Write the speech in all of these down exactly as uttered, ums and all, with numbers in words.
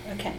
Okay.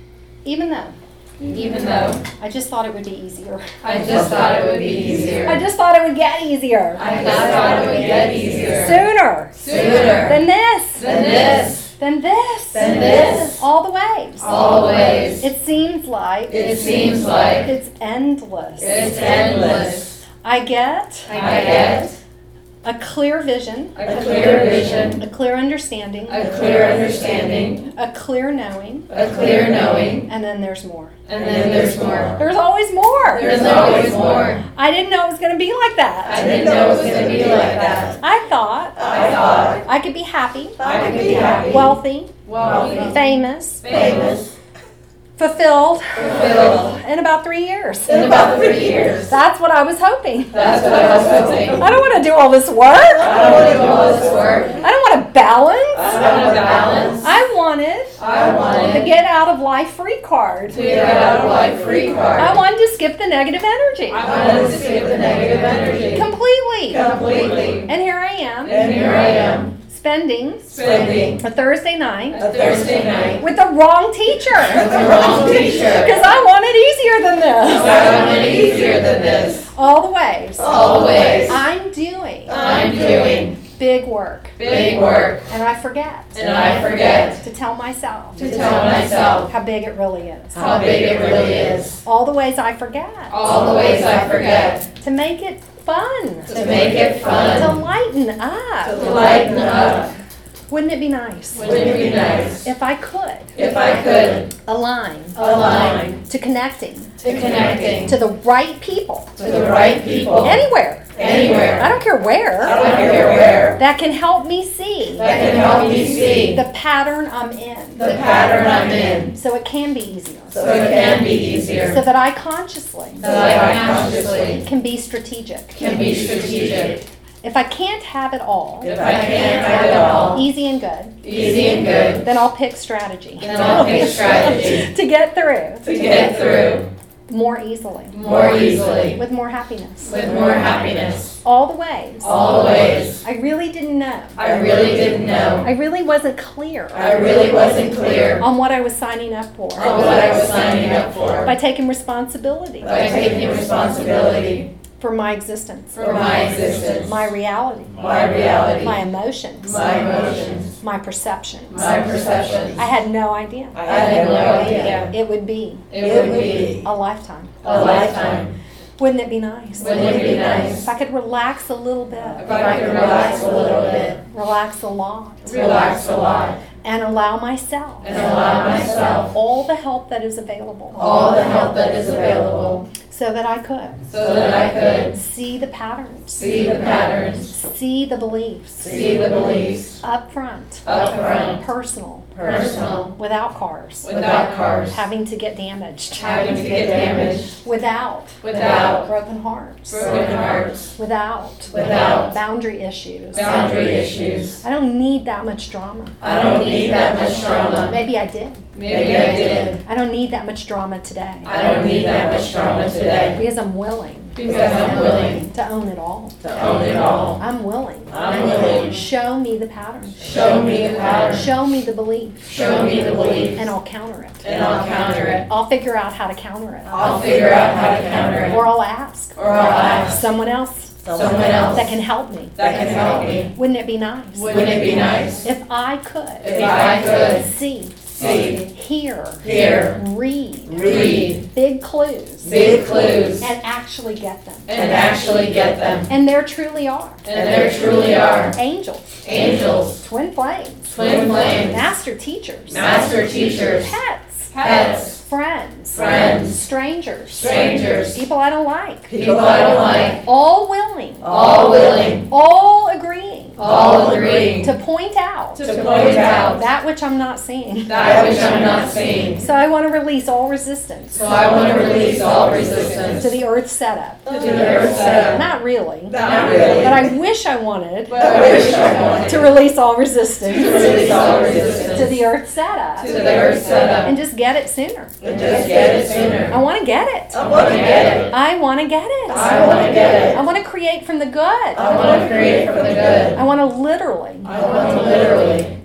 Even though. Even though. I just thought it would be easier. I just thought it would be easier. I just thought it would get easier. I just thought it would get easier. Sooner. Sooner. Than this. Than this. Than this. Than this. All the ways. All the ways. It seems like. It seems like. It's endless. It's endless. I get. I get. A clear vision. A clear vision. A clear understanding. A clear understanding. A clear knowing. A clear knowing. And then there's more. And then there's more. There's always more. There's always more. I didn't know it was going to be like that. I didn't know it was going to be like that. I thought. I thought. I could be happy. I could be happy. Wealthy. Wealthy. Famous. Famous. Fulfilled. Fulfilled. In about three years. In about three years. That's what I was hoping. That's what I was hoping. I don't want to do all this work. I don't want to do all this work. I don't want to balance. I don't want to balance. I wanted. I wanted. The get out of life free card. To get out of life free card. I wanted to skip the negative energy. I wanted to skip the negative energy. Completely. Completely. And here I am. And here I am. Spending. Spending. A Thursday night. A Thursday night. With the wrong teacher. With the wrong teacher. Because I want it easier than this. I want it easier than this. All the ways. All the ways. I'm doing. I'm doing. Big work. Big work. And I forget. And I forget. To tell myself. To tell myself. How big it really is. How big it really is. All the ways I forget. All the ways I forget. To make it fun. To make it To fun. lighten up. To lighten up. Wouldn't it be nice? Wouldn't it be nice? If I could. If I could. Align. Align. To connecting. To connecting. To the right people. To the right people. Anywhere. Anywhere. I don't care where. I don't care where. That can help me see. That can help me see. The pattern I'm in. The pattern I'm in. So it can be easier. So it can be easier. So that I consciously. So that I consciously. Can be strategic. Can be strategic. If I can't have it all. If I can't have it all. Easy and good. Easy and good. Then I'll pick strategy. Then I'll pick strategy. To get through. To get through. More easily. More easily. With more happiness. With more happiness. All the ways. All the ways. I really didn't know. I really didn't know. I really wasn't clear. I really wasn't clear. On what I was signing up for. On what I was signing up for. By taking responsibility. By taking responsibility. For my existence. For my existence. My reality. My reality. My emotions. My emotions. My perceptions. My perceptions. I had no idea. I had no idea. It would be. It would be. A lifetime. A lifetime. Wouldn't it be nice? Wouldn't it be nice? If I could relax a little bit. If I could relax a little bit. Relax a lot. Relax a lot. And allow myself. And allow myself. All the help that is available. All the help that is available. So that I could. So that I could. See the patterns. See the patterns. See the beliefs. See the beliefs. Up front. Up front. Personal. Personal. Without cars. Without cars. Having to get damaged. Having to get damaged. Without. Without. Broken hearts. Broken hearts. Without. Without. Boundary issues. Boundary issues. I don't need that much drama. I don't need that much drama. Maybe I did. Maybe I did. I don't need that much drama today. I don't need that much drama today. Because I'm willing. Because I'm willing. To own it all. To own it all. I'm willing. I'm willing. Show me the pattern. Show me the pattern. Show me the belief. Show me the belief. And I'll counter it. And I'll counter it. I'll figure out how to counter it. I'll figure out how to counter it. Or I'll ask. Or I'll ask. Someone else. Someone else. That can help me. That can help me. Wouldn't it be nice? Wouldn't it be nice? If I could. If I could. See. See. Hear. Hear. Read. Read. Big clues. Big clues. And actually get them. And actually get them. And there truly are. And there truly are. Angels. Angels. Twin flames. Twin flames. Master teachers. Master teachers. Pets. Pets. Friends. Friends. Strangers. Strangers. People I don't like. People I don't like. All willing. All willing. All agreeing. All agreeing. To point out. To point out. That which I'm not seeing. That which I'm not seeing. So I want to release all resistance. So I want to release all resistance. To the earth setup. To the earth setup. Not really. Not really. But I wish I wanted. But I wish I wanted. To release all resistance. To release all resistance. To the earth setup. To the earth setup. And just get it sooner. And just get it sooner. I want to get it. I want to get it. I want to get it. I want to get it. I want to create from the good. I want to create from the good. I want to literally. I want to literally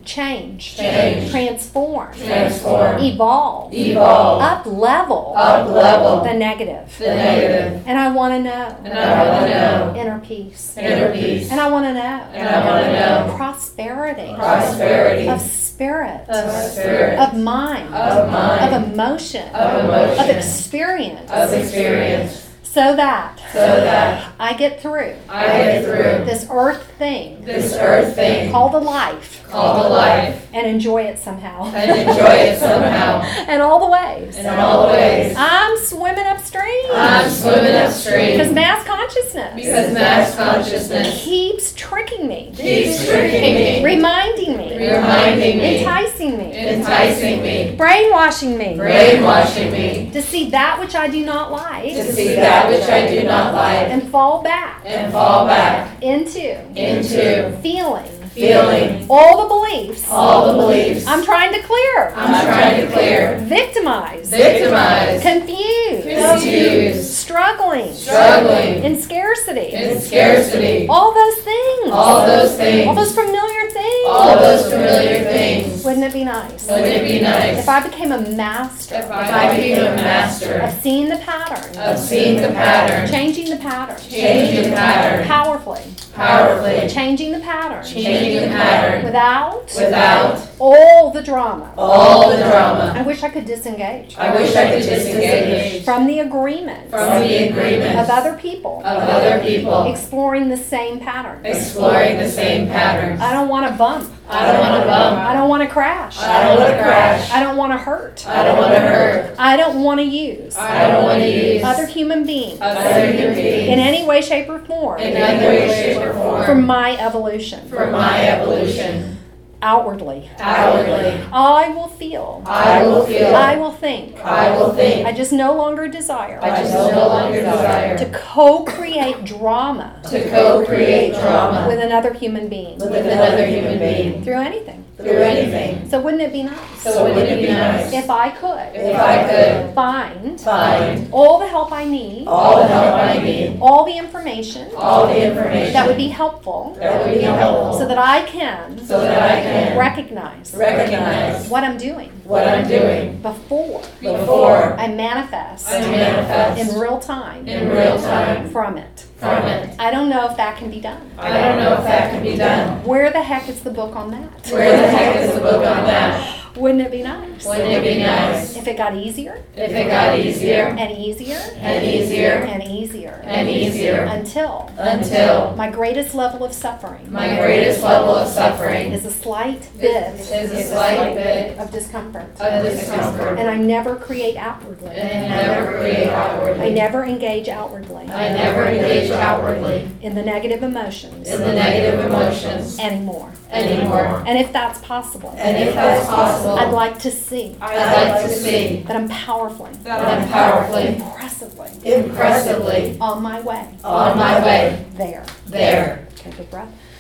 change, Change. transform, Transform. evolve, Evolve. up level, Up level. the negative. The negative. And I want to know And I want to know. inner peace. Inner peace. And I want to know And I want to know. prosperity Prosperity. of spirit, Of spirit. of mind, Of mind. of emotion, Of emotion. of experience, Of experience. so that So that I get through I get through this earth thing this earth thing called a life called a life and enjoy it somehow. and enjoy it somehow. In all the ways. In all ways. I'm swimming upstream. I'm swimming upstream. Because mass consciousness Because mass consciousness keeps tricking me, keeps tricking me, reminding me, reminding me, enticing me, enticing me, brainwashing me brainwashing me, to see that which I do not like to see that which I do not like, and fall back and fall back into into feeling feeling all the beliefs all the beliefs I'm trying to clear, I'm trying to clear, victimize, victimized, confused, confused, struggling, struggling, in scarcity, in scarcity, all those things, all those things, all those familiar things. all those familiar things. Wouldn't it be nice Wouldn't it be nice if I became a master if I became a master of seeing the pattern, of seeing the pattern, changing the pattern, changing the pattern, powerfully, powerfully, changing the pattern, changing the pattern, without without all the drama. all the drama? I wish I could disengage I wish I could disengage from the agreement from the agreement of other people of other people exploring the same pattern. exploring the same patterns. I don't want to bump. I don't want to bump. I don't want to crash. I don't want to crash. I don't want to hurt. I don't want to hurt. I don't want to use I don't want to use other human beings other human beings in any way, shape, or form in any way, shape, or form for my evolution. for my evolution. Outwardly, Outwardly, I will feel. I will feel. I will think. I will think. I just no longer desire I just no longer desire to co-create drama to co-create drama with another human being with another human being through anything. through anything. So wouldn't it be nice So wouldn't it be nice if I could if I could find find all the help I need, all the help I need, all the information all the information that would be helpful that would be helpful, so that I can so that I can recognize recognize what I'm doing what I'm doing before before I manifest I manifest in real time in real time from it. from it. I don't know if that can be done. I don't know if that can be done. Where the heck is the book on that? Where the heck is the book on that? Wouldn't it be nice Wouldn't it be nice if it got easier if it got easier and easier and easier and easier and easier until until my greatest level of suffering my greatest level of suffering is a slight bit is a slight bit of discomfort. of discomfort And I never create outwardly. and I never create I outwardly. never engage outwardly I never engage outwardly in the negative emotions in the negative emotions anymore. anymore. And if that's possible, And if that's possible, I'd like to see I'd like to see that I'm powerfully, that I'm powerfully, impressively impressively on my way on my way there. there. Okay, big breath.